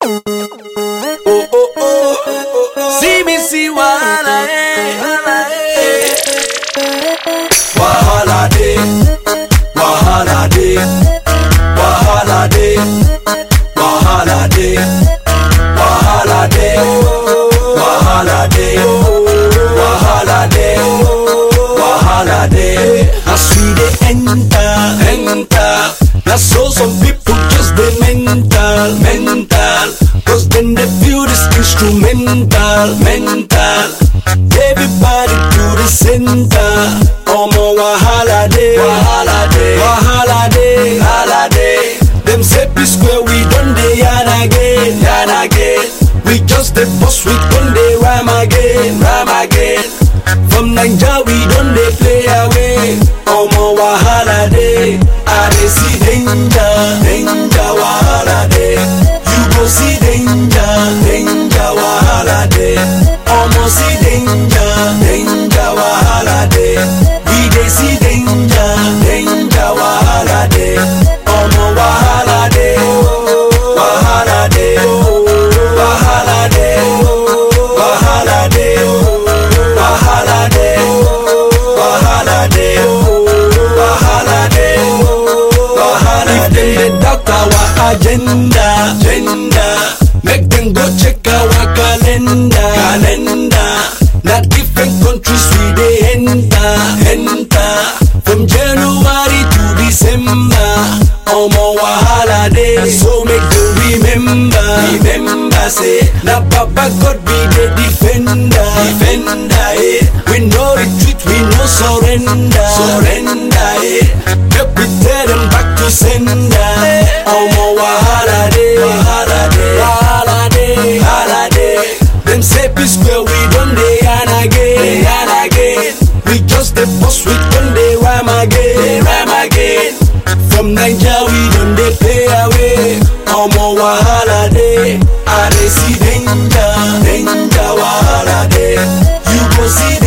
Oh oh oh, see me see wahala wahala day, wahala day, wahala day, wahala day, wahala day, wahala day, wahala day, wahala day. As we dey enter, that's so some people just dey mental. Cause then they feel this instrumental. Everybody to the center. Omo wahala day, wahala day. Them say P-Square we done dey yarn again. We just the boss, we done dey rhyme again. From Naija we done dey play away. Omo wahala day, I dey see danger wahala day. You go see danger wahala day. Omo see danger wahala day. We dey see danger wahala day. Omo wahala day, wahala day, wahala day, wahala day, wahala day, wahala day, wahala day, wahala day. If them dey doubt our agenda, make them go check our calendar. Na different countries we dey enter. From January to December. Omo wahala day, so make them remember. Say na Papa God be the defender. We no retreat, we no surrender. Make we tell them back to sender. Omo wahala day, wahala day. Them say P-Square we done dey yarn again. We just the boss, we done dey rhyme again. From Naija we done dey play away. Omo wahala day, I dey see danger wahala day. You go see